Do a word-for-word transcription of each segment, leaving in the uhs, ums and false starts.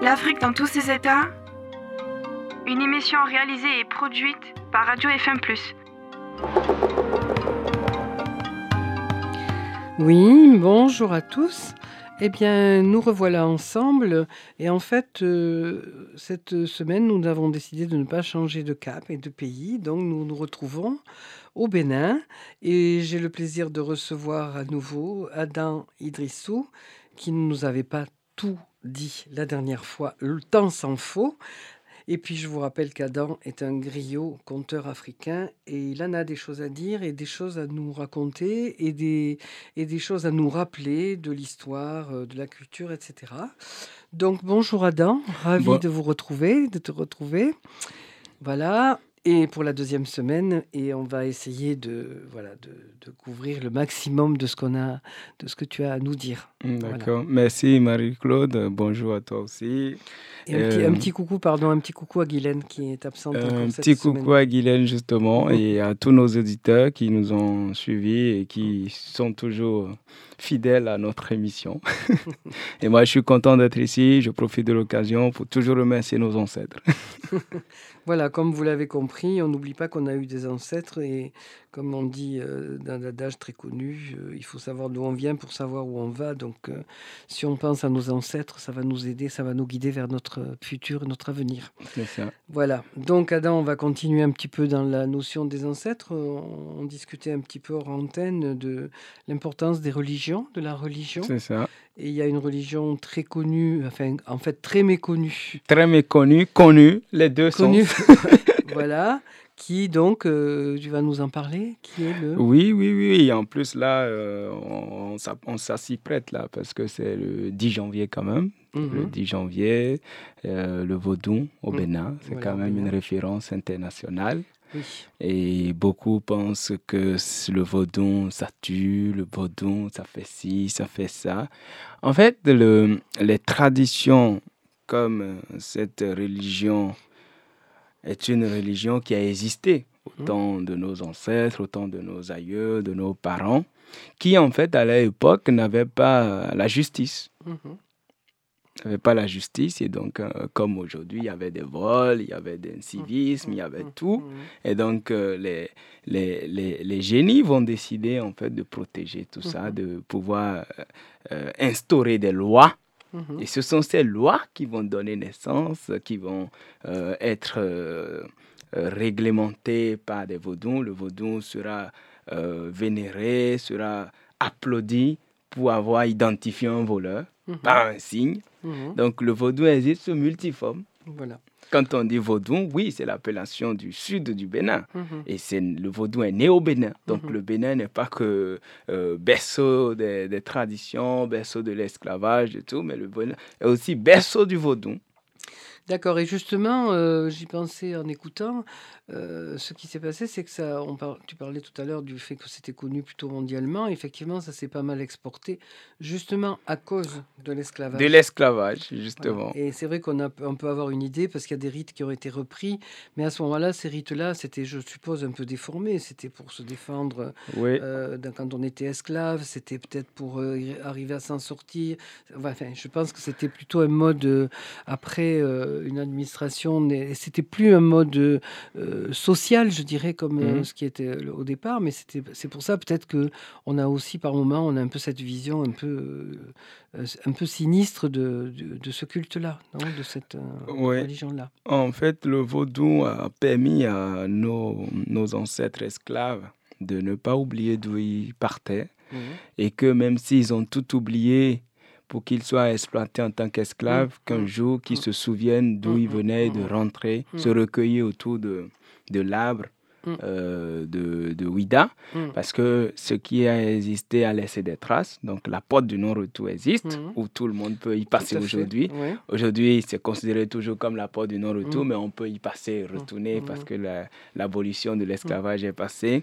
L'Afrique dans tous ses états. Une émission réalisée et produite par Radio F M plus. Oui, bonjour à tous. Eh bien, nous revoilà ensemble. Et en fait, euh, cette semaine, nous avons décidé de ne pas changer de cap et de pays. Donc, nous nous retrouvons au Bénin. Et j'ai le plaisir de recevoir à nouveau Adam Idrissou, qui ne nous avait pas tout dit la dernière fois. Le temps s'en faut. Et puis, je vous rappelle qu'Adam est un griot conteur africain et il en a des choses à dire et des choses à nous raconter et des, et des choses à nous rappeler de l'histoire, de la culture, et cetera. Donc, bonjour Adam, ravi bon. de vous retrouver, de te retrouver. Voilà. Et pour la deuxième semaine, et on va essayer de, voilà, de, de couvrir le maximum de ce, qu'on a, de ce que tu as à nous dire. D'accord. Voilà. Merci Marie-Claude. Bonjour à toi aussi. Et un, euh, petit, un petit coucou, pardon, un petit coucou à Guylaine qui est absente euh, encore un cette petit semaine. coucou à Guylaine justement et à tous nos auditeurs qui nous ont suivis et qui sont toujours fidèles à notre émission. Et moi, je suis content d'être ici. Je profite de l'occasion pour toujours remercier nos ancêtres. Voilà, comme vous l'avez compris, on n'oublie pas qu'on a eu des ancêtres et comme on dit euh, dans l'adage très connu, euh, il faut savoir d'où on vient pour savoir où on va. Donc, euh, si on pense à nos ancêtres, ça va nous aider, ça va nous guider vers notre futur et notre avenir. C'est ça. Voilà. Donc, Adam, on va continuer un petit peu dans la notion des ancêtres. On, on discutait un petit peu hors antenne de l'importance des religions, de la religion. C'est ça. Et il y a une religion très connue, enfin, en fait, très méconnue. Très méconnue, connue, les deux connue. sont. Voilà. Qui donc, euh, tu vas nous en parler, qui est le... Oui, oui, oui. Et en plus, là, euh, on, on, on s'y prête, là, parce que c'est le dix janvier quand même. Mm-hmm. Le dix janvier, euh, le vaudou au mm-hmm. Bénin. C'est voilà, quand même une référence internationale. Oui. Et beaucoup pensent que le vaudou, ça tue, le vaudou, ça fait ci, ça fait ça. En fait, le, les traditions comme cette religion est une religion qui a existé au mmh. temps de nos ancêtres, au temps de nos aïeux, de nos parents, qui en fait à l'époque n'avaient pas la justice. Mmh. N'avaient pas la justice et donc euh, comme aujourd'hui il y avait des vols, il y avait des civisme, il y avait tout et donc euh, les, les, les, les génies vont décider en fait de protéger tout ça, de pouvoir euh, instaurer des lois. Mm-hmm. Et ce sont ces lois qui vont donner naissance, qui vont euh, être euh, euh, réglementées par des vaudous. Le vaudou sera euh, vénéré, sera applaudi pour avoir identifié un voleur mm-hmm. par un signe. Mm-hmm. Donc le vaudou existe multiforme. Voilà. Quand on dit vaudou, oui, c'est l'appellation du sud du Bénin. Mm-hmm. Et c'est, le vaudou est né au Bénin. Donc mm-hmm. le Bénin n'est pas que euh, berceau des, des traditions, berceau de l'esclavage et tout, mais le Bénin est aussi berceau du vaudou. D'accord, et justement, euh, j'y pensais en écoutant, euh, ce qui s'est passé, c'est que ça, on par, tu parlais tout à l'heure du fait que c'était connu plutôt mondialement, effectivement, ça s'est pas mal exporté, justement à cause de l'esclavage. De l'esclavage, justement. Voilà. Et c'est vrai qu'on a, on peut avoir une idée, parce qu'il y a des rites qui ont été repris, mais à ce moment-là, ces rites-là, c'était, je suppose, un peu déformé, c'était pour se défendre oui. euh, quand on était esclave, c'était peut-être pour euh, arriver à s'en sortir, enfin, je pense que c'était plutôt un mode, euh, après... Euh, une administration, c'était plus un mode euh, social, je dirais, comme euh, mmh. ce qui était au départ, mais c'était, c'est pour ça peut-être qu'on a aussi par moments, on a un peu cette vision un peu, euh, un peu sinistre de, de, de ce culte-là, non, de cette euh, oui. religion-là. En fait, le vaudou a permis à nos, nos ancêtres esclaves de ne pas oublier d'où ils partaient mmh. et que même s'ils ont tout oublié, pour qu'ils soient exploités en tant qu'esclaves, mmh. qu'un jour qu'ils mmh. se souviennent d'où mmh. ils venaient, de rentrer, mmh. se recueillir autour de, de l'arbre mmh. euh, de, de Ouida, mmh. parce que ce qui a existé a laissé des traces. Donc la porte du non-retour existe, mmh. où tout le monde peut y passer aujourd'hui. Oui. Aujourd'hui, c'est considéré toujours comme la porte du non-retour, mmh. mais on peut y passer, retourner, mmh. parce que la, l'abolition de l'esclavage mmh. est passée.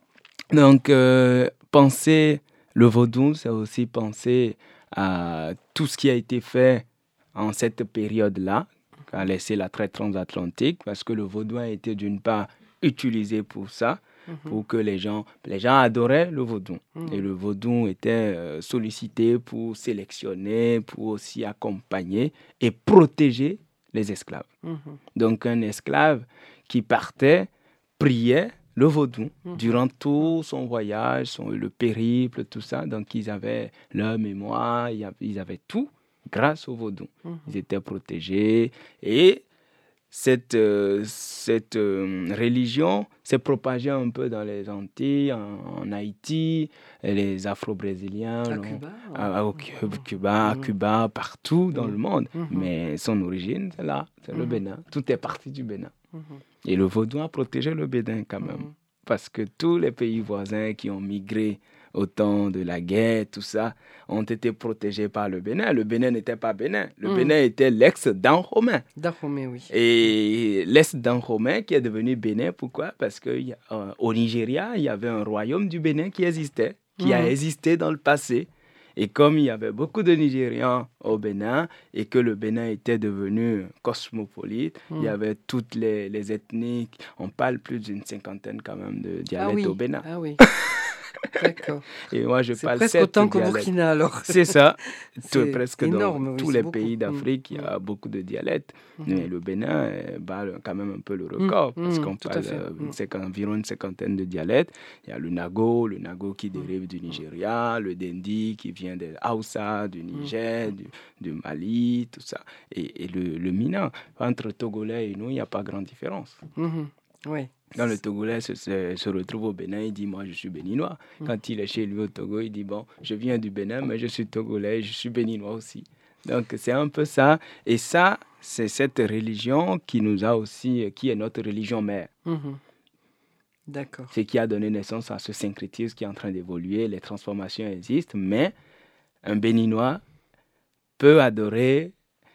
Donc, euh, penser le vaudou, c'est aussi penser à tout ce qui a été fait en cette période-là, qui a laissé la traite transatlantique, parce que le vaudou a été d'une part utilisé pour ça, Mhm. pour que les gens... Les gens adoraient le vaudou. Mhm. Et le vaudou était euh, sollicité pour sélectionner, pour aussi accompagner et protéger les esclaves. Mhm. Donc, un esclave qui partait, priait le vaudou Mhm. durant tout son voyage, son, le périple, tout ça. Donc, ils avaient leur mémoire, ils avaient, ils avaient tout grâce au vaudou. Mhm. Ils étaient protégés. Et cette, euh, cette euh, religion s'est propagée un peu dans les Antilles, en, en Haïti, et les Afro-Brésiliens, À l'ont- Cuba, à, au ouais. Cu- Cuba, à Mhm. Cuba, partout dans Mhm. le monde. Mhm. Mais son origine, c'est là, c'est le Mhm. Bénin. Tout est parti du Bénin. Mhm. Et le vaudou a protégé le Bénin quand même. Mhm. Parce que tous les pays voisins qui ont migré au temps de la guerre, tout ça, ont été protégés par le Bénin. Le Bénin n'était pas Bénin. Le Mhm. Bénin était l'ex-Dahomey. Dahomey, oui. Et l'ex-Dahomey qui est devenu Bénin, pourquoi? Parce qu'au euh, Nigeria, il y avait un royaume du Bénin qui existait, qui a Mhm. existé dans le passé. Et comme il y avait beaucoup de Nigérians au Bénin et que le Bénin était devenu cosmopolite, il y Mhm. avait toutes les, les ethnies. On parle plus d'une cinquantaine quand même de Ah dialectes oui, au Bénin. ah oui. D'accord. Et moi, je C'est parle presque sept autant qu'au dialectes. Burkina, alors. C'est ça. Tout- C'est presque énorme, dans oui, tous c'est les beaucoup. pays Mm, d'Afrique, il y mm, a beaucoup de dialectes. mhm. Mais le Bénin euh, bat le- quand même un peu le Mm, record, parce mm, qu'on tout à parle fait. euh, Mm, c'est environ une cinquantaine de dialectes. Il y a le Nago, le Nago qui mm, dérive du Nigeria, le Dendi qui vient des Hausa, du Niger, mm, du, du Mali, tout ça. Et, et le, le Mina, entre Togolais et nous, il n'y a pas grande différence. mhm. Oui. Quand le Togolais se, se, se retrouve au Bénin, il dit « moi je suis béninois ». Mm. Quand il est chez lui au Togo, il dit « bon, je viens du Bénin, mais je suis togolais, je suis béninois aussi ». Donc c'est un peu ça. Et ça, c'est cette religion qui nous a aussi, qui est notre religion mère. Mhm. D'accord. C'est qui a donné naissance à ce syncrétisme qui est en train d'évoluer. Les transformations existent, mais un béninois peut adorer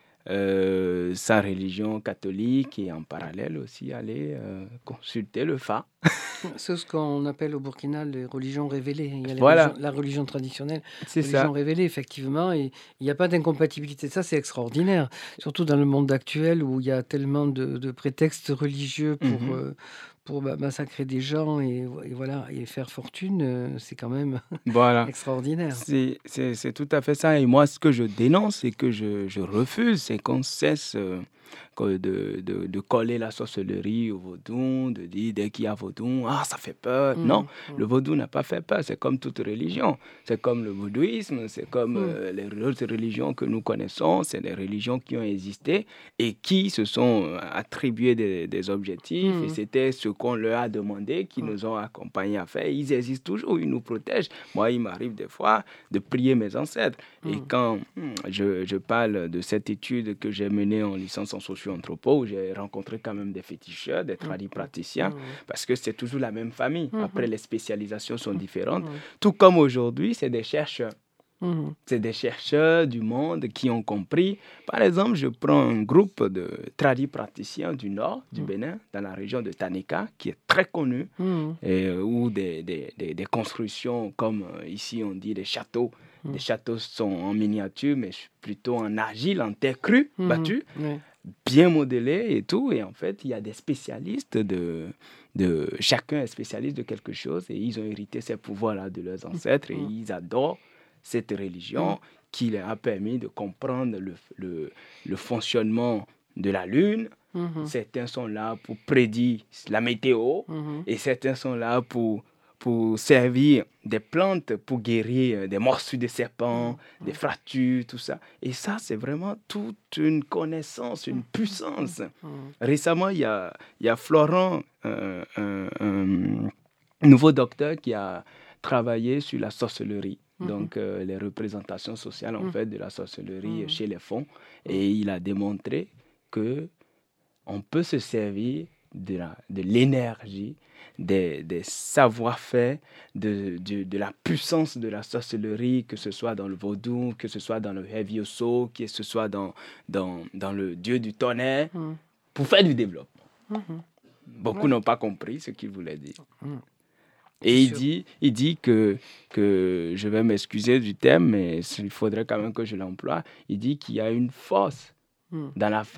euh, sa religion catholique et en parallèle aussi aller euh, consulter le Fa. C'est ce qu'on appelle au Burkina les religions révélées. Il y a les Voilà. religions- la religion traditionnelle, C'est religion ça. révélée, effectivement, et il n'y a pas d'incompatibilité. Ça, c'est extraordinaire, surtout dans le monde actuel où il y a tellement de, de prétextes religieux pour, Mhm. euh, pour bah, massacrer des gens et, et voilà, et faire fortune. euh, C'est quand même Voilà. extraordinaire. C'est, c'est, c'est tout à fait ça. Et moi, ce que je dénonce et que je, je refuse, c'est qu'on cesse euh, que de, de, de coller la sorcellerie au vaudou, de dire dès qu'il y a vaudou, ah, ça fait peur. Mm, Non, mm, le vaudou n'a pas fait peur. C'est comme toute religion. C'est comme le vaudouisme, c'est comme Mm. euh, les autres religions que nous connaissons. C'est des religions qui ont existé et qui se sont euh, attribuées des, des objectifs. Mm. Et c'était ce qu'on leur a demandé, qui Mm. nous ont accompagnés à faire. Ils existent toujours, ils nous protègent. Moi, il m'arrive des fois de prier mes ancêtres. Et Mm. quand hmm, je, je parle de cette étude que j'ai menée en licence en socio-anthropo, où j'ai rencontré quand même des féticheurs, des tradipraticiens, Mm. parce que c'est toujours la même famille. Mhm. Après, les spécialisations sont différentes. Mm. Tout comme aujourd'hui, c'est des chercheurs. Mm. C'est des chercheurs du monde qui ont compris. Par exemple, je prends un groupe de tradipraticiens du nord du Mm. Bénin, dans la région de Tanika, qui est très connu, Mm. et, euh, où des, des, des, des constructions, comme euh, ici on dit des châteaux, Mm. les châteaux sont en miniature, mais plutôt en argile, en terre crue, Mhm. battue, Ouais. bien modelés et tout. Et en fait, il y a des spécialistes de, de... Chacun est spécialiste de quelque chose et ils ont hérité ces pouvoirs-là de leurs ancêtres et Mm. ils adorent cette religion Mm. qui leur a permis de comprendre le, le, le fonctionnement de la Lune. Mhm. Certains sont là pour prédire la météo Mhm. et certains sont là pour, pour servir des plantes pour guérir des morsures de serpents, Mm. des fractures, tout ça. Et ça, c'est vraiment toute une connaissance, une puissance. Mm. Récemment, il y a, il y a Florent, euh, un, un nouveau docteur qui a travaillé sur la sorcellerie. Mhm. Donc, euh, les représentations sociales, en Mhm. fait, de la sorcellerie Mhm. chez les fonds. Et il a démontré que on peut se servir de, la, de l'énergie, des, des savoir-faire, de, de, de la puissance de la sorcellerie, que ce soit dans le vaudou, que ce soit dans le Hevioso, que ce soit dans, dans, dans le dieu du tonnerre, Mm. pour faire du développement. Mhm. Beaucoup Ouais. n'ont pas compris ce qu'il voulait dire. Mm. Et C'est il sûr. dit, il dit que, que, je vais m'excuser du terme, mais il faudrait quand même que je l'emploie, il dit qu'il y a une force Mm. dans la femme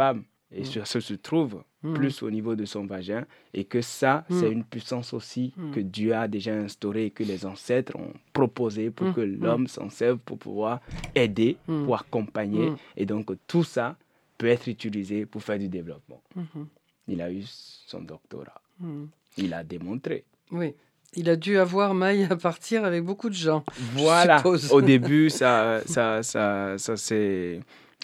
Et Mm. ça, ça se trouve Mm. plus au niveau de son vagin. Et que ça, Mm. c'est une puissance aussi Mm. que Dieu a déjà instaurée et que les ancêtres ont proposé pour Mm. que l'homme s'en serve pour pouvoir aider, Mm. pour accompagner. Mm. Et donc, tout ça peut être utilisé pour faire du développement. Mhm. Il a eu son doctorat. Mm. Il a démontré. Oui. Il a dû avoir maille à partir avec beaucoup de gens, Voilà. je suppose. Au début, ça, ça, ça, ça c'est...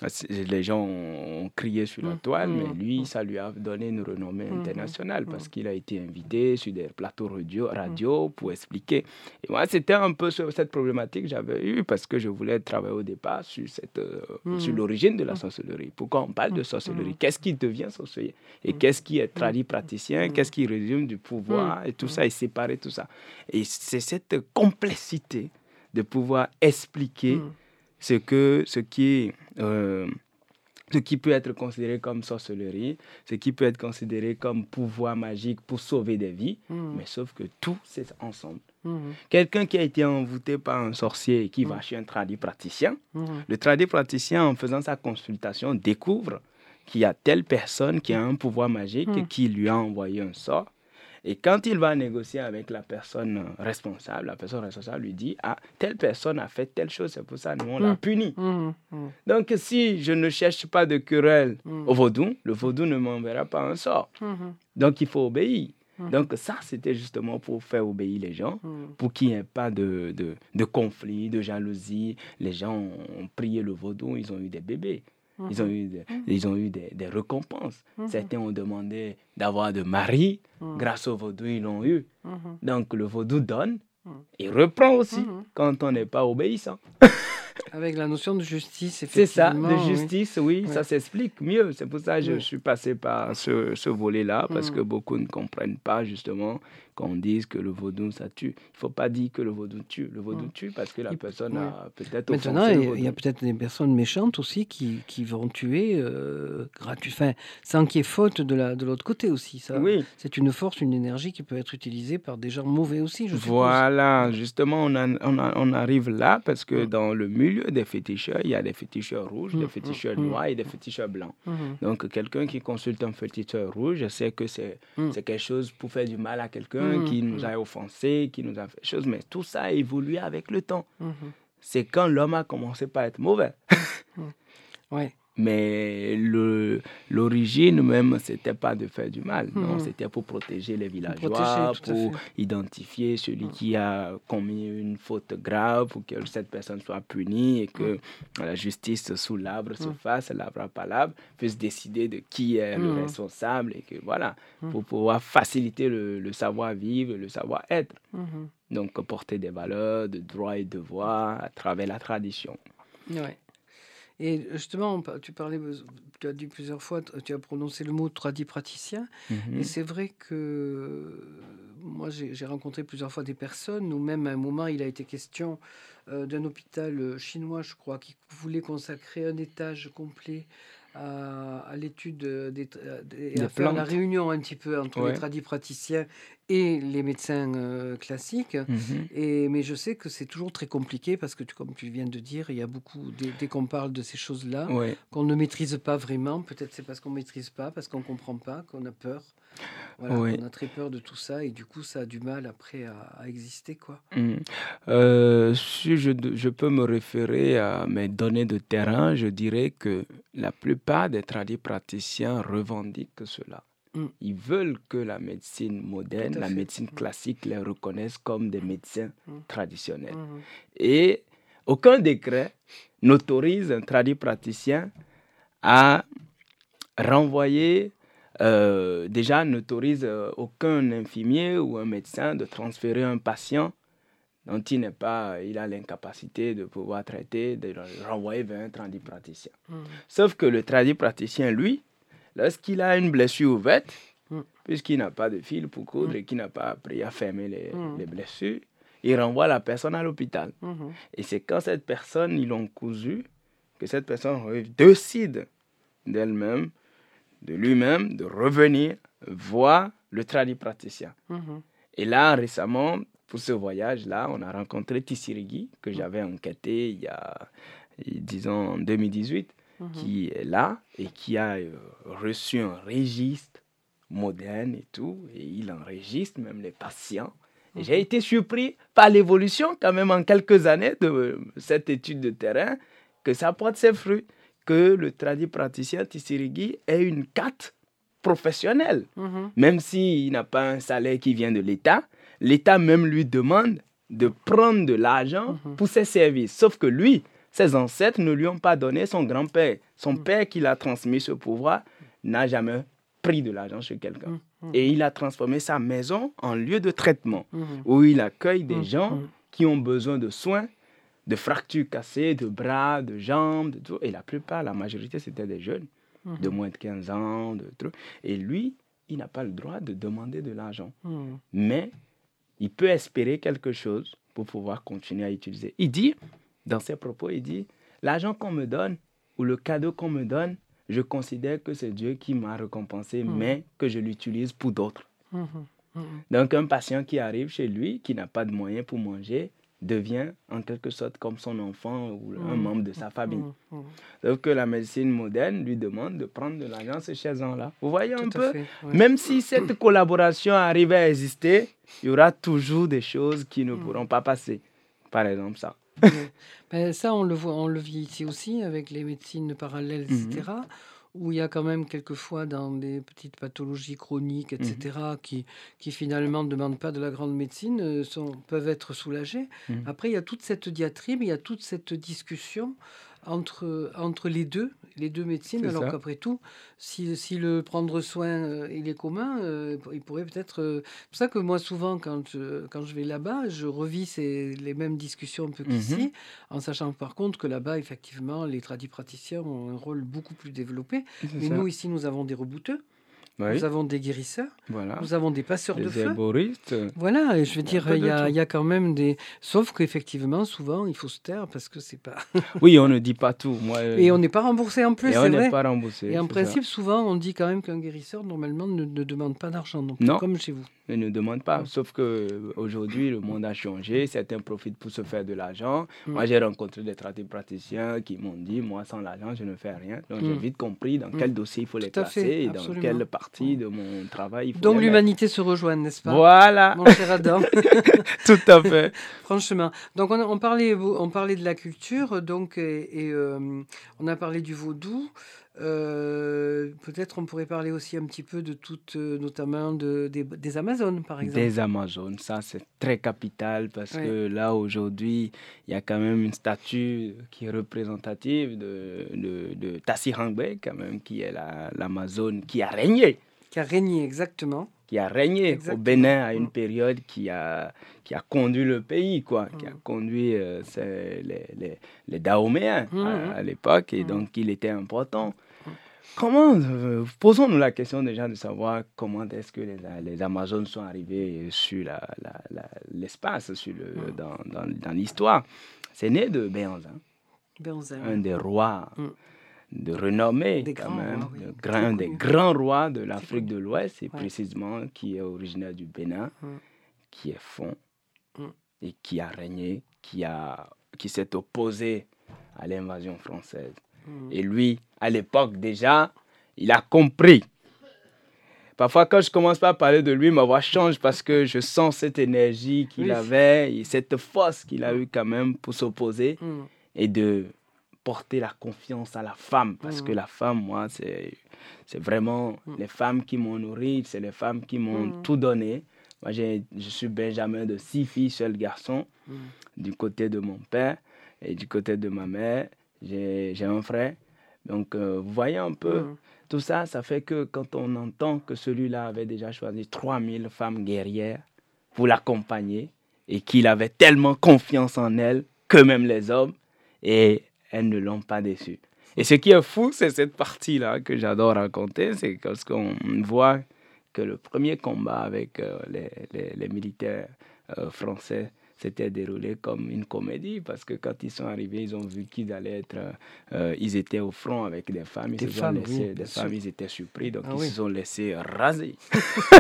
Les gens ont crié sur la toile, Mmh, mais lui, mmh. ça lui a donné une renommée Mmh, internationale mmh. parce qu'il a été invité sur des plateaux radio, radio pour expliquer. Et moi, c'était un peu sur cette problématique que j'avais eue parce que je voulais travailler au départ sur, cette, euh, Mmh. sur l'origine de la Mmh. sorcellerie. Pourquoi on parle de sorcellerie? Mmh. Qu'est-ce qui devient sorcier? Et Mmh. qu'est-ce qui est tradit praticien? Mmh. Qu'est-ce qui résume du pouvoir? Et tout ça, et séparer tout ça. Et c'est cette complexité de pouvoir expliquer Mmh. ce, que, ce qui est... Euh, ce qui peut être considéré comme sorcellerie, ce qui peut être considéré comme pouvoir magique pour sauver des vies, Mmh. mais sauf que tout, c'est ensemble. Mmh. Quelqu'un qui a été envoûté par un sorcier et qui Mmh. va chez un tradit praticien, Mmh. le tradit praticien, en faisant sa consultation, découvre qu'il y a telle personne qui a un pouvoir magique Mmh. et qui lui a envoyé un sort. Et quand il va négocier avec la personne responsable, la personne responsable lui dit « Ah, telle personne a fait telle chose, c'est pour ça nous on l'a Mmh. puni. Mmh. Mmh. » Donc, si je ne cherche pas de querelle Mm. au vaudou, le vaudou ne m'enverra pas un sort. Mmh. Donc, il faut obéir. Mm. Donc, ça, c'était justement pour faire obéir les gens, Mmh. pour qu'il n'y ait pas de, de, de conflit, de jalousie. Les gens ont prié le vaudou, ils ont eu des bébés. Ils ont eu, des, ils ont eu des, des récompenses. Mhm. Certains ont demandé d'avoir de mari. Mhm. Grâce au vaudou, ils l'ont eu. Mhm. Donc, le vaudou donne Mhm. et reprend aussi Mhm. quand on n'est pas obéissant. Avec la notion de justice, C'est ça, effectivement. de oui. justice, oui, Ouais. ça s'explique mieux. C'est pour ça que je Ouais. suis passé par ce, ce volet-là, parce Mm. que beaucoup ne comprennent pas justement qu'on dise que le vaudou, ça tue. Il ne faut pas dire que le vaudou tue. Le vaudou Mm. tue parce que la Il- personne ouais. a peut-être Maintenant, offensé le il vaudou. y a peut-être des personnes méchantes aussi qui, qui vont tuer euh, gratuit, enfin, sans qu'il y ait faute de la- de l'autre côté aussi. Ça, Oui, c'est une force, une énergie qui peut être utilisée par des gens mauvais aussi, je suppose. voilà, justement, on, en- on, en- on arrive là parce que Mm. dans le milieu des féticheurs, il y a des féticheurs rouges, Mm, des féticheurs mm, noirs et des féticheurs blancs. Mhm. Donc, quelqu'un qui consulte un féticheur rouge sait que c'est Mm. c'est quelque chose pour faire du mal à quelqu'un Mm, qui nous mm. a offensé, qui nous a fait chose. Mais tout ça a évolué avec le temps. Mhm. C'est quand l'homme a commencé par être mauvais. Ouais. Mais le, l'origine même, c'était pas de faire du mal. Non, Mhm. c'était pour protéger les villageois, protéger, tout à pour fait. identifier celui qui a commis une faute grave, pour que cette personne soit punie et que la justice sous l'arbre se Mhm. fasse, l'arbre à palabre, puisse décider de qui est le Mhm. responsable et que voilà, Mhm. pour pouvoir faciliter le, le savoir-vivre, le savoir-être. Mhm. Donc, porter des valeurs de droits et devoirs à travers la tradition. Ouais. Et justement, on par- tu parlais, tu as dit plusieurs fois, tu as prononcé le mot tradit praticien. Mhm. Et c'est vrai que euh, moi, j'ai j'ai rencontré plusieurs fois des personnes où même à un moment, il a été question euh, d'un hôpital euh, chinois, je crois, qui voulait consacrer un étage complet à, à l'étude euh, des, tra- des- et Des à faire la plantes. réunion un petit peu entre Ouais. les tradis praticiens et les médecins euh, classiques. Mhm. Et, mais je sais que c'est toujours très compliqué parce que, tu- comme tu viens de dire, il y a beaucoup, dès, dès qu'on parle de ces choses-là, Ouais. qu'on ne maîtrise pas vraiment. Peut-être c'est parce qu'on ne maîtrise pas, parce qu'on ne comprend pas, qu'on a peur. Voilà, Oui. on a très peur de tout ça et du coup, ça a du mal après à, à exister, quoi. Mm. Euh, si je, de- je peux me référer à mes données de terrain, je dirais que la plupart des tradis praticiens revendiquent cela. Mm. Ils veulent que la médecine moderne, Tout à la fait. médecine classique les reconnaisse comme des médecins Mm. traditionnels. Mhm. Et aucun décret n'autorise un tradit praticien à renvoyer, euh, déjà n'autorise euh, aucun infirmier ou un médecin de transférer un patient dont il n'est pas, il a l'incapacité de pouvoir traiter, de le renvoyer vers un tradit praticien. Mhm. Sauf que le tradit praticien, lui, lorsqu'il a une blessure ouverte, Mm. puisqu'il n'a pas de fil pour coudre Mm. et qu'il n'a pas appris à fermer les, Mm. les blessures, il renvoie la personne à l'hôpital. Mhm. Et c'est quand cette personne, ils l'ont cousu, que cette personne décide d'elle-même, de lui-même, de revenir voir le tradit praticien. Mhm. Et là, récemment, pour ce voyage-là, on a rencontré Tissirigui, que j'avais enquêté il y a, disons, en deux mille dix-huit. mmh. qui est là et qui a euh, reçu un registre moderne et tout, et il enregistre même les patients. Et mmh. j'ai été surpris par l'évolution quand même en quelques années de cette étude de terrain, que ça porte ses fruits, que le tradipraticien Tsirigi ait une carte professionnelle. Mmh. Même s'il n'a pas un salaire qui vient de l'État, l'État même lui demande de prendre de l'argent mmh. pour ses services. Sauf que lui, ses ancêtres ne lui ont pas donné, son grand-père. Son mmh. père qui l'a transmis ce pouvoir n'a jamais pris de l'argent chez quelqu'un. Mmh. Et il a transformé sa maison en lieu de traitement, mmh. où il accueille des mmh. gens qui ont besoin de soins, de fractures cassées, de bras, de jambes, de tout. Et la plupart, la majorité, c'était des jeunes, mmh. de moins de quinze ans. De tout. Et lui, il n'a pas le droit de demander de l'argent. Mmh. Mais il peut espérer quelque chose pour pouvoir continuer à utiliser. Il dit, dans ses propos, il dit, l'argent qu'on me donne ou le cadeau qu'on me donne, je considère que c'est Dieu qui m'a récompensé, mmh. mais que je l'utilise pour d'autres. Mmh. Mmh. Donc, un patient qui arrive chez lui, qui n'a pas de moyens pour manger, devient en quelque sorte comme son enfant ou mmh. un membre de sa famille. Mmh. Sauf que la médecine moderne lui demande de prendre de l'argent chez ces gens-là. Vous voyez un Tout peu, fait, ouais. Même si cette collaboration arrive à exister, il y aura toujours des choses qui ne mmh. pourront pas passer. Par exemple, ça. Ouais. Ben, ça, on le voit, on le vit ici aussi avec les médecines parallèles, et cetera, mmh. où il y a quand même quelquefois dans des petites pathologies chroniques, et cetera, mmh. qui, qui finalement ne demandent pas de la grande médecine, sont, peuvent être soulagées. Mmh. Après, il y a toute cette diatribe, il y a toute cette discussion entre, entre les deux, les deux médecines, c'est alors ça. Qu'après tout, si, si le prendre soin, euh, il est commun, euh, il pourrait peut-être... Euh, c'est pour ça que moi, souvent, quand je, quand je vais là-bas, je revis ces, les mêmes discussions un peu qu'ici, mm-hmm. en sachant par contre que là-bas, effectivement, les tradipraticiens ont un rôle beaucoup plus développé. C'est Mais ça. Nous, ici, nous avons des rebouteux. Oui. Nous avons des guérisseurs, voilà. Nous avons des passeurs des de feu. Herboristes. Voilà, et je veux dire, il y, a, il y a quand même des... Sauf qu'effectivement, souvent, il faut se taire parce que c'est pas... Oui, on ne dit pas tout. Moi, et on n'est pas remboursé en plus, et c'est on vrai. n'est pas remboursé. Et en principe, ça. Souvent, on dit quand même qu'un guérisseur, normalement, ne, ne demande pas d'argent, donc non, comme chez vous. Il ne demande pas, ouais. Sauf qu'aujourd'hui, le monde a changé. Certains profitent pour se faire de l'argent. Mm. Moi, j'ai rencontré des tradipraticiens qui m'ont dit, moi, sans l'argent, je ne fais rien. Donc, mm. j'ai vite compris dans mm. quel dossier il faut tout les placer fait, et dans quelle partie mm. de mon travail il faut Donc, l'humanité mettre. Se rejoint, n'est-ce pas? Voilà. Mon cher Adam. Tout à fait. Franchement. Donc, on, on, parlait, on parlait de la culture, donc, et, et euh, on a parlé du vaudou. Euh, peut-être on pourrait parler aussi un petit peu de toutes, euh, notamment de, des, des Amazones, par exemple. Des Amazones, ça c'est très capital parce oui. que là aujourd'hui, il y a quand même une statue qui est représentative de, de, de Tassi Hangbe, quand même, qui est la, l'Amazone qui a régné. Qui a régné, exactement. Qui a régné exactement. Au Bénin à une période qui a, qui a conduit le pays, quoi, mmh. qui a conduit euh, les, les, les Dahoméens mmh. à, à l'époque, et mmh. donc il était important. Mmh. Comment, euh, posons-nous la question déjà de savoir comment est-ce que les, les Amazones sont arrivées sur la, la, la, l'espace, sur le, mmh. dans, dans, dans l'histoire. C'est né de Béhanzin, Béhanzin, un des rois. Mmh. de renommée, des quand grands même, rois, oui. de grand, des grands rois de l'Afrique de l'Ouest, et ouais. précisément qui est originaire du Bénin, mm. qui est fond, mm. et qui a régné, qui, a, qui s'est opposé à l'invasion française. Mm. Et lui, à l'époque déjà, il a compris. Parfois, quand je commence pas à parler de lui, ma voix change parce que je sens cette énergie qu'il oui. avait, et cette force qu'il a eue quand même pour s'opposer, mm. et de... porter la confiance à la femme, parce mmh. que la femme, moi, c'est, c'est vraiment mmh. les femmes qui m'ont nourri, c'est les femmes qui m'ont mmh. tout donné. Moi, j'ai, je suis Benjamin de six filles, seul garçon, mmh. du côté de mon père, et du côté de ma mère, j'ai, j'ai un frère. Donc, euh, vous voyez un peu, mmh. tout ça, ça fait que quand on entend que celui-là avait déjà choisi trois mille femmes guerrières pour l'accompagner, et qu'il avait tellement confiance en elles, que même les hommes, et elles ne l'ont pas déçu. Et ce qui est fou, c'est cette partie-là que j'adore raconter, c'est parce qu'on voit que le premier combat avec euh, les, les, les militaires euh, français s'était déroulé comme une comédie, parce que quand ils sont arrivés, ils ont vu qu'ils allaient être... Euh, ils étaient au front avec des femmes, ils des se femmes, sont laissés, oui, des femmes, ils étaient surpris, donc ah, ils oui. se sont laissés raser.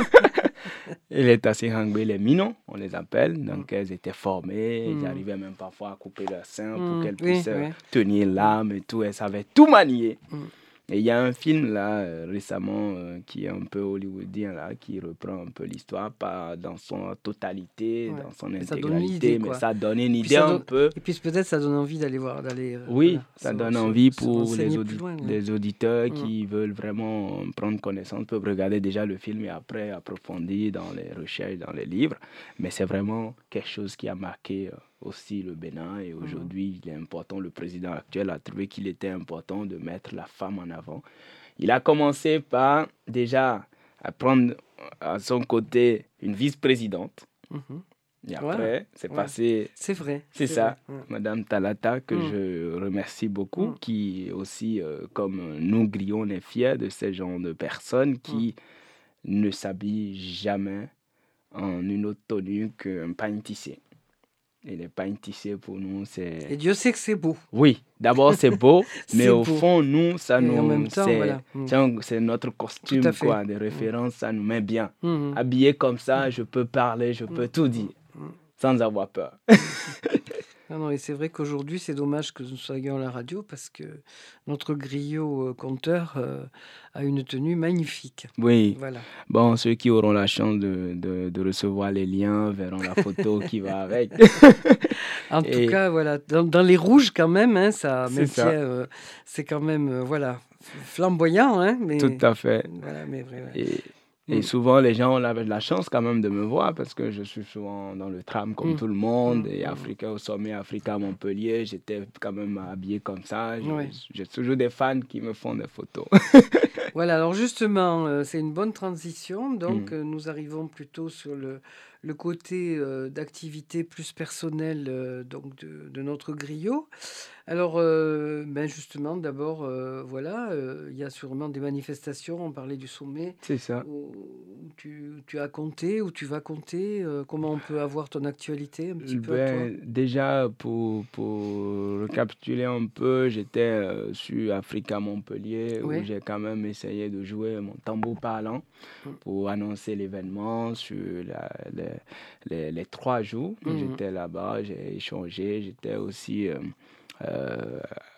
Et les Tassirangbe, les minons, on les appelle. Donc, Mm. elles étaient formées. Mm. J'arrivais même parfois à couper leur sein Mm. pour qu'elles Oui, puissent euh, oui. tenir l'âme et tout. Elles savaient tout manier. Mm. Et il y a un film là euh, récemment euh, qui est un peu hollywoodien là, qui reprend un peu l'histoire, pas dans son totalité, Ouais. dans son Mais ça donne intégralité, l'idée, mais quoi. ça donne une Puis idée ça un donne- peu. Et puis peut-être ça donne envie d'aller voir, d'aller. euh, Oui, voilà, ça se- donne se- envie se pour les, renseigner audi- plus loin, ouais. les auditeurs Mm. qui veulent vraiment prendre connaissance, peuvent regarder déjà le film et après approfondir dans les recherches, dans les livres. Mais c'est vraiment quelque chose qui a marqué euh, aussi le Bénin et aujourd'hui il est important, le président actuel a trouvé qu'il était important de mettre la femme en avant. Il a commencé par déjà à prendre à son côté une vice-présidente. Mhm. Et Ouais, après, c'est ouais. passé, C'est vrai. c'est ça, vrai, ouais. Madame Talata, que Mm. je remercie beaucoup, Mm. qui aussi, euh, comme nous griots, on est fiers de ce genre de personnes qui ne s'habillent jamais en une autre tenue qu'un pagne tissé. Et les pagnes tissées, pour nous, Et c'est... Dieu sait que c'est beau. Oui, d'abord, c'est beau, mais C'est au beau. fond, nous, ça Et nous... en même temps, c'est, voilà. Mm. c'est un- c'est notre costume, Tout à fait. quoi, de référence, ça nous met bien. Mhm. Habillé comme ça, je peux parler, je peux tout dire, Mm. sans avoir peur. Non, non, et c'est vrai qu'aujourd'hui, c'est dommage que nous soyons à la radio parce que notre griot euh, conteur euh, a une tenue magnifique. Oui, Voilà. bon, ceux qui auront la chance de, de, de recevoir les liens verront la photo qui va avec. En Et- tout cas, voilà, dans, dans les rouges quand même, hein, ça C'est maintient, ça. euh, c'est quand même, euh, voilà, flamboyant, hein, mais Tout à fait. voilà, mais vrai, ouais. Et, et Mm. souvent, les gens ont la, la chance quand même de me voir parce que je suis souvent dans le tram comme Mm. tout le monde. Mm. Et Mm. Africa, au sommet Africa à Montpellier, j'étais quand même habillé comme ça. Je- Ouais. J'ai toujours des fans qui me font des photos. Voilà, alors justement, euh, c'est une bonne transition. Donc, Mm. euh, nous arrivons plutôt sur le, le côté euh, d'activité plus personnelle euh, donc de, de notre griot. Alors, euh, ben justement, d'abord, euh, voilà, euh, il y a sûrement des manifestations. On parlait du sommet C'est ça. où tu, tu as compté, où tu vas compter. euh, comment on peut avoir ton actualité un petit peu à toi? Ben, déjà, pour, pour récapituler un peu, j'étais euh, sur Africa Montpellier Oui. où j'ai quand même essayé de jouer mon tambour parlant Mm. pour annoncer l'événement sur la- les, les, les trois jours où Mhm. j'étais là-bas. J'ai échangé, j'étais aussi euh, euh,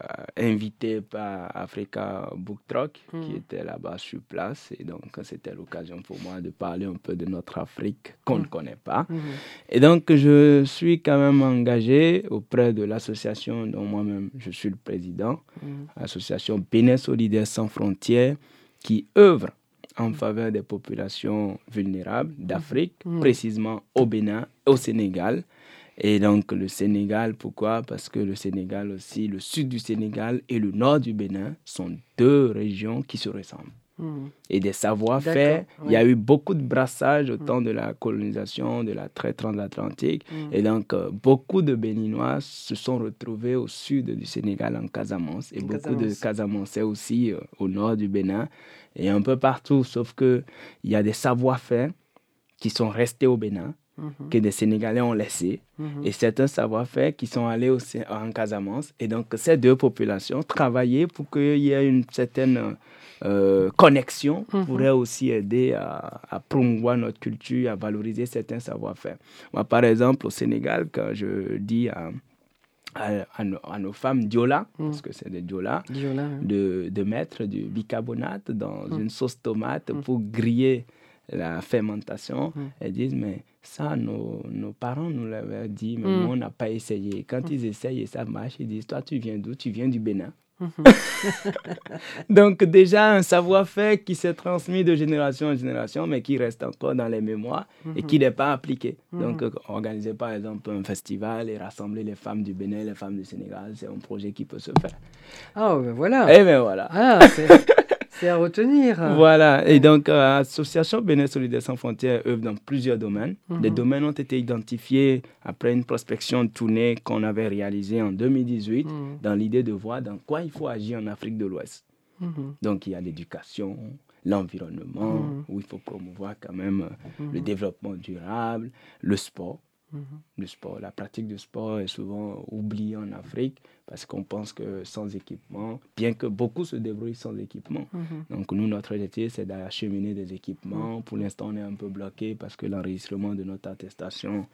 invité par Africa Book Truck qui Mhm. était là-bas sur place. Et donc, c'était l'occasion pour moi de parler un peu de notre Afrique qu'on ne Mm. connaît pas. Mhm. Et donc, je suis quand même engagé auprès de l'association dont moi-même je suis le président, Mhm. l'association Bénin Solidaire Sans Frontières, qui œuvre en faveur des populations vulnérables d'Afrique, Mhm. précisément au Bénin, au Sénégal. Et donc, le Sénégal, pourquoi? Parce que le Sénégal aussi, le sud du Sénégal et le nord du Bénin sont deux régions qui se ressemblent. Mhm. Et des savoir-faire. D'accord, Il y a oui. eu beaucoup de brassages au temps de la colonisation, de la traite transatlantique. Mhm. Et donc, euh, beaucoup de Béninois se sont retrouvés au sud du Sénégal, en Casamance. Et En beaucoup de Casamance. Casamançais aussi euh, au nord du Bénin. Et un peu partout, sauf qu'il y a des savoir-faire qui sont restés au Bénin, Mhm. que des Sénégalais ont laissés. Mhm. Et certains savoir-faire qui sont allés au Sé- en Casamance. Et donc, ces deux populations travaillaient pour qu'il y ait une certaine euh, connexion, Mhm. pourrait aussi aider à, à promouvoir notre culture, à valoriser certains savoir-faire. Moi, par exemple, au Sénégal, quand je dis à, à, à nos, à nos femmes diola, Mhm. parce que c'est des diola, Dis-le, hein. de, de mettre du bicarbonate dans Mm. une sauce tomate Mm. pour griller la fermentation. Mm. Elles disent, mais ça, nos, nos parents nous l'avaient dit, mais Mm. nous, on n'a pas essayé. Quand ils essayent et ça marche, ils disent, toi, tu viens d'où? Tu viens du Bénin. Mhm. Donc déjà, un savoir-faire qui s'est transmis de génération en génération, mais qui reste encore dans les mémoires et Mhm. qui n'est pas appliqué. Mhm. Donc, euh, organiser par exemple un festival et rassembler les femmes du Bénin, les femmes du Sénégal, c'est un projet qui peut se faire. Ah, ben voilà. Et bien voilà. Ah, c'est c'est à retenir. Voilà, et donc euh, l'association Bénin Solidaire Sans Frontières œuvre dans plusieurs domaines. Mhm. Les domaines ont été identifiés après une prospection de tournée qu'on avait réalisée en deux mille dix-huit Mhm. dans l'idée de voir dans quoi il faut agir en Afrique de l'Ouest. Mhm. Donc il y a l'éducation, l'environnement, Mhm. où il faut promouvoir quand même euh, Mhm. le développement durable, le sport. Mm-hmm. Le sport, la pratique du sport est souvent oubliée en Afrique parce qu'on pense que sans équipement, bien que beaucoup se débrouillent sans équipement. Mm-hmm. Donc nous, notre objectif, c'est d'acheminer des équipements. Mm-hmm. Pour l'instant, on est un peu bloqué parce que l'enregistrement de notre attestation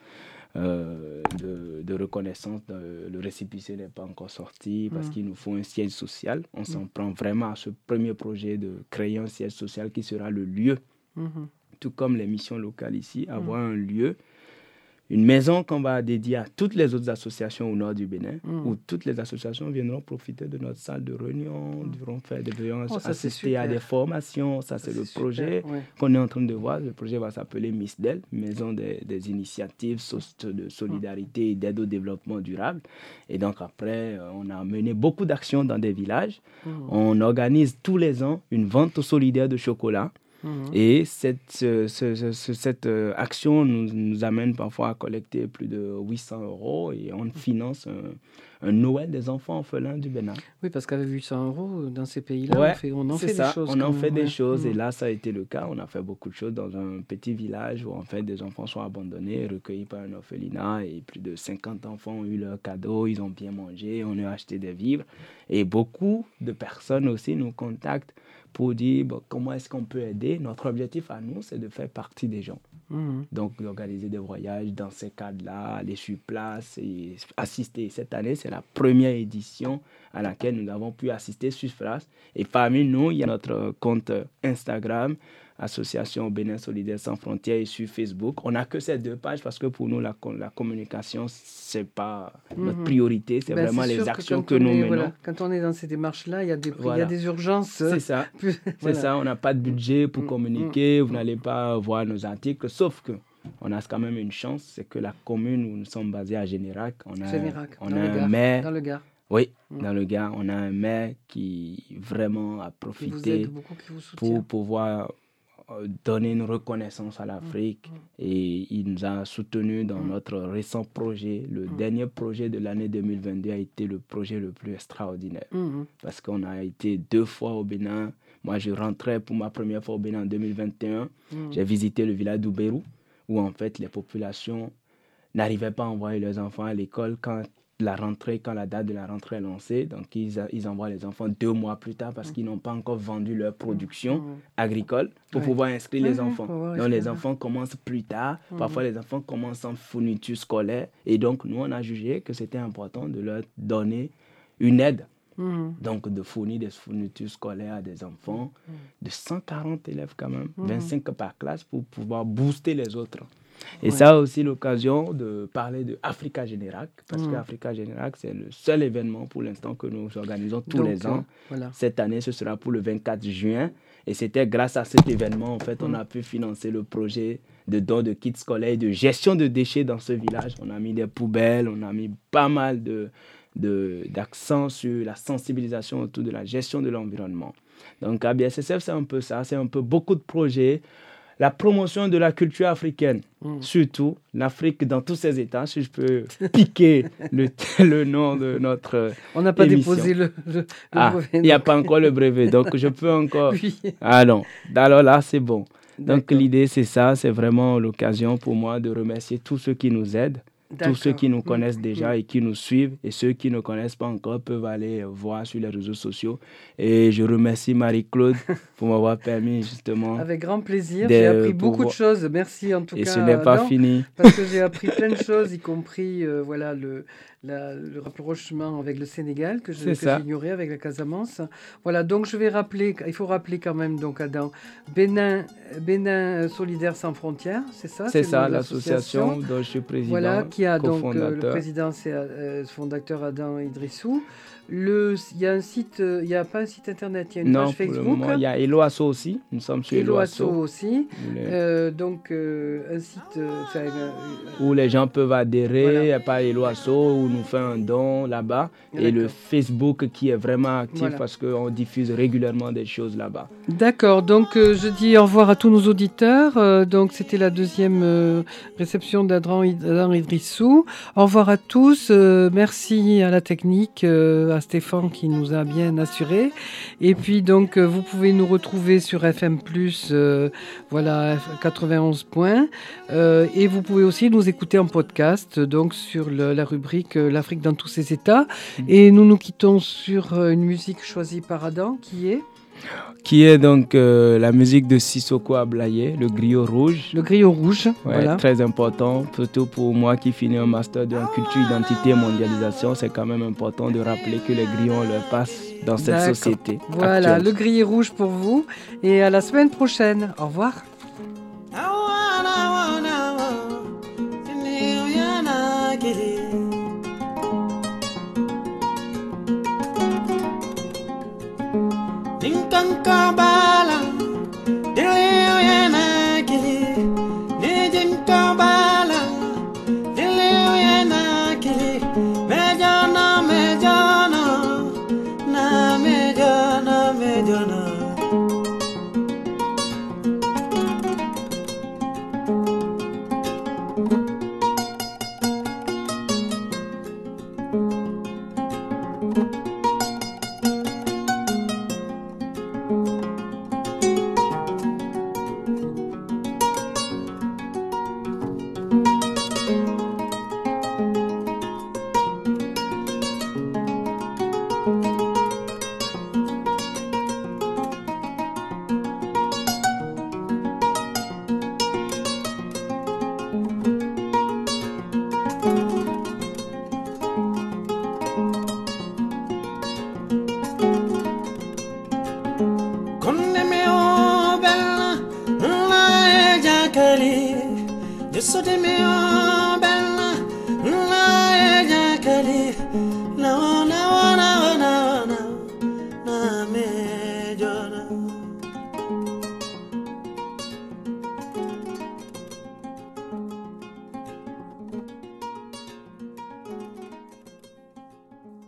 euh, de, de reconnaissance, de, le récépissé n'est pas encore sorti parce mm-hmm. qu'il nous faut un siège social. On mm-hmm. s'en prend vraiment à ce premier projet de créer un siège social qui sera le lieu, mm-hmm. tout comme les missions locales ici, avoir mm-hmm. un lieu, une maison qu'on va dédier à toutes les autres associations au nord du Bénin, mmh. où toutes les associations viendront profiter de notre salle de réunion, mmh. devront faire des réunions, oh, assister à des formations. Ça, c'est ça, le c'est projet super, ouais. qu'on est en train de voir. Le projet va s'appeler MISDEL, Maison des, des initiatives de solidarité et d'aide au développement durable. Et donc après, on a mené beaucoup d'actions dans des villages. Mmh. On organise tous les ans une vente solidaire de chocolat. Mmh. Et cette, ce, ce, ce, cette euh, action nous, nous amène parfois à collecter plus de huit cents euros et on finance un, un Noël des enfants orphelins du Bénin. Oui, parce qu'avec huit cents euros, dans ces pays-là, ouais, on, fait, on en fait ça, des choses. On en fait même, des ouais. choses mmh. et là, ça a été le cas. On a fait beaucoup de choses dans un petit village où en fait des enfants sont abandonnés, recueillis par un orphelinat et plus de cinquante enfants ont eu leur cadeau, ils ont bien mangé, on a acheté des vivres et beaucoup de personnes aussi nous contactent pour dire bon, comment est-ce qu'on peut aider. Notre objectif à nous, c'est de faire partie des gens. Mmh. Donc, d'organiser des voyages dans ces cadres-là, aller sur place et assister. Cette année, c'est la première édition à laquelle nous avons pu assister sur place. Et parmi nous, il y a notre compte Instagram, Association Bénin Solidaire Sans Frontières, et sur Facebook. On n'a que ces deux pages parce que pour nous, la, la communication, ce n'est pas mmh. notre priorité. C'est ben, vraiment c'est les actions que, que nous est, menons. Voilà, quand on est dans ces démarches-là, il y a des, voilà. il y a des urgences. C'est ça. Plus, c'est voilà. ça. On n'a pas de budget pour mmh. communiquer. Mmh. Vous n'allez pas voir nos articles. Sauf que on a quand même une chance, c'est que la commune où nous sommes basés à Générac, on a, Générac, on a un Gard, maire. Dans le Gard. Oui, mmh. dans le Gard, on a un maire qui vraiment a profité beaucoup, qui vous pour pouvoir donner une reconnaissance à l'Afrique mmh. et il nous a soutenus dans mmh. notre récent projet. Le mmh. dernier projet de l'année deux mille vingt-deux a été le projet le plus extraordinaire mmh. parce qu'on a été deux fois au Bénin. Moi, je rentrais pour ma première fois au Bénin en deux mille vingt et un. Mmh. J'ai visité le village d'Oubérou où en fait les populations n'arrivaient pas à envoyer leurs enfants à l'école quand la rentrée, quand la date de la rentrée est lancée. Donc, ils, ils envoient les enfants deux mois plus tard parce mmh. qu'ils n'ont pas encore vendu leur production mmh. agricole pour ouais. pouvoir inscrire ouais, les enfants. Ouais, donc, les enfants commencent plus tard. Mmh. Parfois, les enfants commencent en fourniture scolaire. Et donc, nous, on a jugé que c'était important de leur donner une aide. Mmh. Donc, de fournir des fournitures scolaires à des enfants mmh. de cent quarante élèves quand même, mmh. vingt-cinq par classe pour pouvoir booster les autres. Et ouais. ça a aussi l'occasion de parler de Africa Générac, parce mmh. que Africa Générac, c'est le seul événement pour l'instant que nous organisons tous Donc, les ans. Euh, voilà. Cette année, ce sera pour le vingt-quatre juin. Et c'était grâce à cet événement, en fait, mmh. on a pu financer le projet de don de kits scolaires, de gestion de déchets dans ce village. On a mis des poubelles, on a mis pas mal de, de, d'accent sur la sensibilisation autour de la gestion de l'environnement. Donc, A B S S F, c'est un peu ça. C'est un peu beaucoup de projets. La promotion de la culture africaine, mmh. surtout l'Afrique dans tous ses états, si je peux piquer le, le nom de notre On n'a pas émission. déposé le, le, le ah, brevet. Il n'y a pas encore le brevet, donc je peux encore... Oui. Ah non, alors là, c'est bon. D'accord. Donc l'idée, c'est ça, c'est vraiment l'occasion pour moi de remercier tous ceux qui nous aident, D'accord. tous ceux qui nous connaissent mmh. déjà et qui nous suivent, et ceux qui ne connaissent pas encore peuvent aller voir sur les réseaux sociaux. Et je remercie Marie-Claude pour m'avoir permis justement... Avec grand plaisir, j'ai appris beaucoup pouvoir... de choses, merci en tout et cas. Et ce n'est pas non, fini. Parce que j'ai appris plein de choses, y compris euh, voilà, le, la, le rapprochement avec le Sénégal, que, je, que j'ignorais avec la Casamance. Voilà, donc je vais rappeler, il faut rappeler quand même, donc Adam, Bénin, Bénin Solidaire Sans Frontières, c'est ça? C'est, c'est ça, l'association dont je suis président. Voilà, qui a donc euh, le président, c'est euh, fondateur Adam Idrissou. Le, il y a un site, il n'y a pas un site internet, il y a une non, page Facebook. Non, pour le moment, il y a Eloasso aussi, nous sommes sur Eloasso. Eloasso aussi, euh, donc euh, un site... Euh, où les gens peuvent adhérer, voilà. Pas Eloasso, où nous faire un don là-bas. D'accord. Et le Facebook qui est vraiment actif Voilà. parce qu'on diffuse régulièrement des choses là-bas. D'accord, donc euh, je dis au revoir à tous nos auditeurs. Euh, donc c'était la deuxième euh, réception d'Adran Adran Idrissou. Au revoir à tous. Euh, merci à la technique, euh, à Stéphane qui nous a bien assuré. Et puis donc euh, vous pouvez nous retrouver sur F M plus, euh, voilà quatre-vingt-onze points. Euh, et vous pouvez aussi nous écouter en podcast, donc sur le- la rubrique euh, L'Afrique dans tous ses états. Mmh. Et nous nous quittons sur euh, une musique choisie par Adam qui est Qui est donc euh, la musique de Sissoko Ablaye, le griot rouge. le griot rouge. Ouais, Voilà. très important, surtout pour moi qui finis un master de culture, identité et mondialisation. C'est quand même important de rappeler que les griots leur passent dans cette D'accord. société. Voilà, actuelle. le griot rouge pour vous. Et à la semaine prochaine. Au revoir. So de me on bella, la e ja kali, la